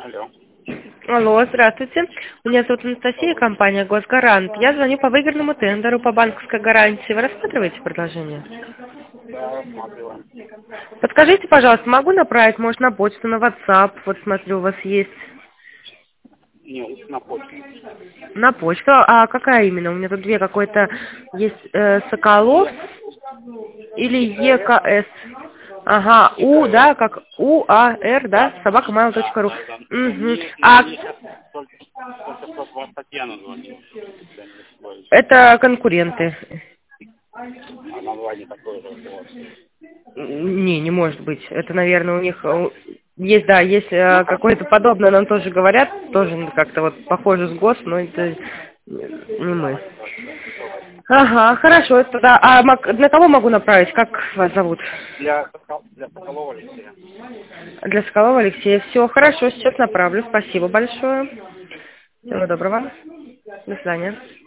Алло. Алло, здравствуйте. Меня зовут Анастасия, компания «Госгарант». Я звоню по выигранному тендеру по банковской гарантии. Вы рассматриваете предложение? Да, рассматриваем. Подскажите, пожалуйста, могу направить, может, на почту, на WhatsApp? Вот смотрю, у вас есть. Не, лучше на почту. На почту? А какая именно? У меня тут две какой-то есть Соколов или УАР? ЕКС. Ага, У, ЕКС. да, как УАР, да, Да. Да, собакамайл.ру. да, да. Но Угу. мне, А мне сейчас только что вас Татьяна звонила, если я не ошибаюсь. это конкуренты. А название такое же у вас. Не может быть. Это, наверное, у них есть, да, есть Ну, хорошо. какое-то подобное, нам тоже говорят, тоже как-то вот похоже с ГОС, но это не мы. Хорошо. Ага, хорошо, это да. А для кого могу направить? Как вас зовут? Для Соколова Алексея. Для Соколова Алексея. Все, хорошо, сейчас направлю. Спасибо большое. Всего доброго. До свидания.